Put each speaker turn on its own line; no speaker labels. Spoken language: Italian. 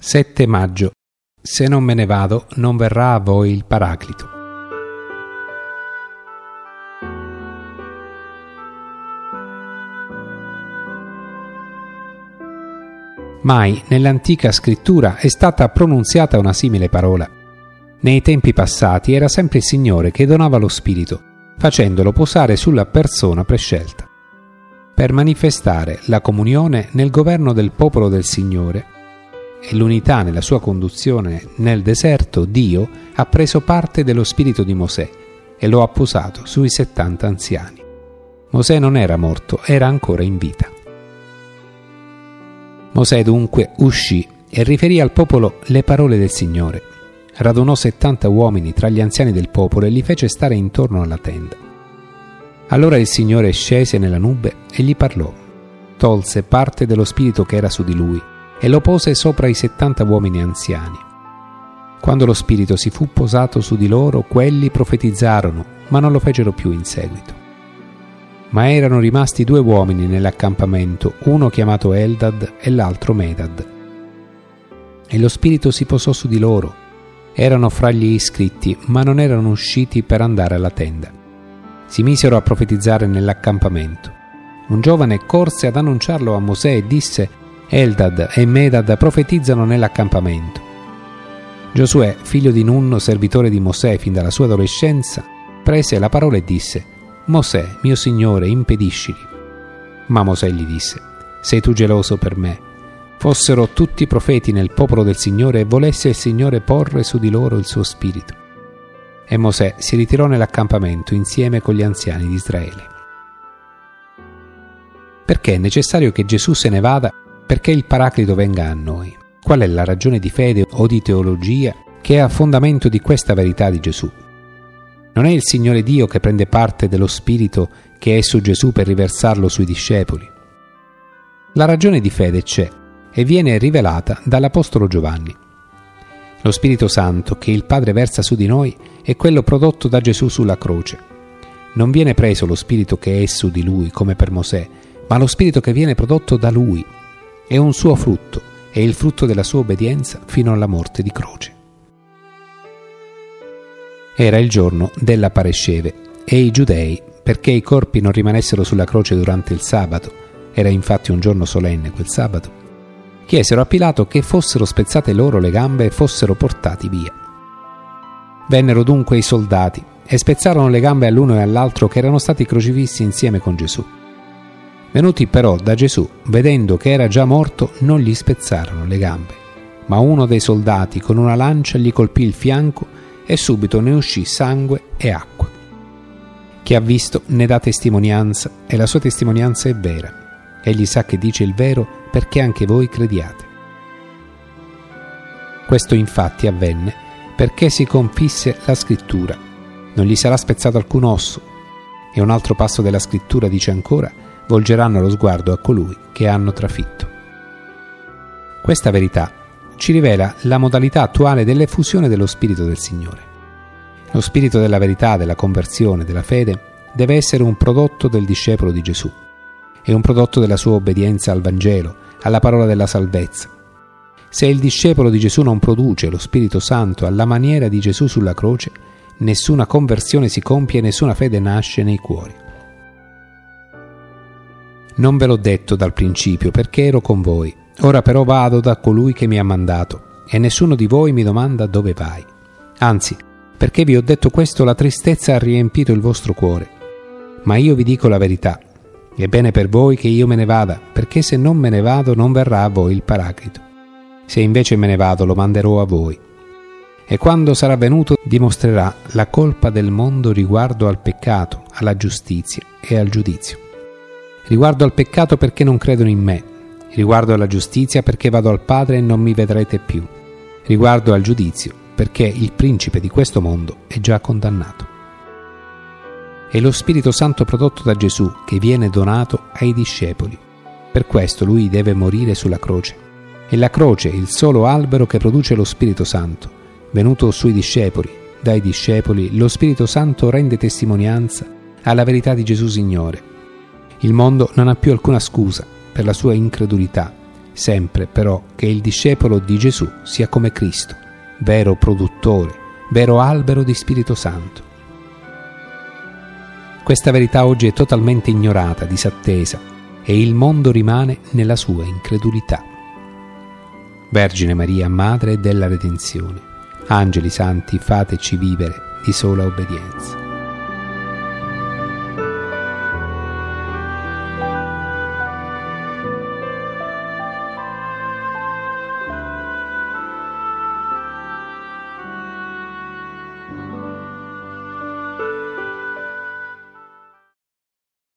7 maggio. Se non me ne vado, non verrà a voi il Paraclito. Mai nell'antica scrittura è stata pronunziata una simile parola. Nei tempi passati era sempre il Signore che donava lo Spirito, facendolo posare sulla persona prescelta. Per manifestare la comunione nel governo del popolo del Signore e l'unità nella sua conduzione nel deserto, Dio ha preso parte dello spirito di Mosè e lo ha posato sui 70 anziani. Mosè non era morto, era ancora in vita. Mosè dunque uscì e riferì al popolo le parole del Signore. Radunò 70 uomini tra gli anziani del popolo e li fece stare intorno alla tenda. Allora il Signore scese nella nube e gli parlò. Tolse parte dello spirito che era su di lui e lo pose sopra i 70 uomini anziani. Quando lo spirito si fu posato su di loro, quelli profetizzarono, ma non lo fecero più in seguito. Ma erano rimasti 2 uomini nell'accampamento, uno chiamato Eldad e l'altro Medad. E lo spirito si posò su di loro. Erano fra gli iscritti, ma non erano usciti per andare alla tenda. Si misero a profetizzare nell'accampamento. Un giovane corse ad annunciarlo a Mosè e disse: Eldad e Medad profetizzano nell'accampamento. Giosuè, figlio di Nun, servitore di Mosè fin dalla sua adolescenza, prese la parola e disse: Mosè, mio signore, impediscili. Ma Mosè gli disse: sei tu geloso per me? Fossero tutti profeti nel popolo del Signore e volesse il Signore porre su di loro il suo spirito. E Mosè si ritirò nell'accampamento insieme con gli anziani di Israele. Perché è necessario che Gesù se ne vada? Perché il Paraclito venga a noi. Qual è la ragione di fede o di teologia che è a fondamento di questa verità di Gesù? Non è il Signore Dio che prende parte dello Spirito che è su Gesù per riversarlo sui discepoli? La ragione di fede c'è e viene rivelata dall'Apostolo Giovanni. Lo Spirito Santo che il Padre versa su di noi è quello prodotto da Gesù sulla croce. Non viene preso lo Spirito che è su di Lui come per Mosè, ma lo Spirito che viene prodotto da Lui. È un suo frutto, è il frutto della sua obbedienza fino alla morte di croce. Era il giorno della Paresceve e i giudei, perché i corpi non rimanessero sulla croce durante il sabato, era infatti un giorno solenne quel sabato, chiesero a Pilato che fossero spezzate loro le gambe e fossero portati via. Vennero dunque i soldati e spezzarono le gambe all'uno e all'altro che erano stati crocifissi insieme con Gesù. Venuti però da Gesù, vedendo che era già morto, non gli spezzarono le gambe, ma uno dei soldati con una lancia gli colpì il fianco e subito ne uscì sangue e acqua. Chi ha visto ne dà testimonianza e la sua testimonianza è vera. Egli sa che dice il vero perché anche voi crediate. Questo infatti avvenne perché si compisse la scrittura: non gli sarà spezzato alcun osso. E un altro passo della scrittura dice ancora: volgeranno lo sguardo a colui che hanno trafitto. Questa verità ci rivela la modalità attuale dell'effusione dello Spirito del Signore. Lo Spirito della verità, della conversione, della fede deve essere un prodotto del discepolo di Gesù. È un prodotto della sua obbedienza al Vangelo, alla parola della salvezza. Se il discepolo di Gesù non produce lo Spirito Santo alla maniera di Gesù sulla croce, nessuna conversione si compie e nessuna fede nasce nei cuori. Non ve l'ho detto dal principio perché ero con voi. Ora però vado da colui che mi ha mandato e nessuno di voi mi domanda dove vai. Anzi, perché vi ho detto questo, la tristezza ha riempito il vostro cuore. Ma io vi dico la verità. È bene per voi che io me ne vada, perché se non me ne vado non verrà a voi il Paraclito. Se invece me ne vado lo manderò a voi. E quando sarà venuto dimostrerà la colpa del mondo riguardo al peccato, alla giustizia e al giudizio. Riguardo al peccato perché non credono in me, riguardo alla giustizia perché vado al Padre e non mi vedrete più, riguardo al giudizio perché il principe di questo mondo è già condannato. È lo Spirito Santo prodotto da Gesù che viene donato ai discepoli. Per questo lui deve morire sulla croce. E la croce è il solo albero che produce lo Spirito Santo, venuto sui discepoli. Dai discepoli lo Spirito Santo rende testimonianza alla verità di Gesù Signore. Il mondo non ha più alcuna scusa per la sua incredulità sempre però che il discepolo di Gesù sia come Cristo, vero produttore, vero albero di Spirito Santo. Questa verità oggi è totalmente ignorata, disattesa, e il mondo rimane nella sua incredulità. Vergine Maria, Madre della Redenzione, angeli santi, fateci vivere di sola obbedienza.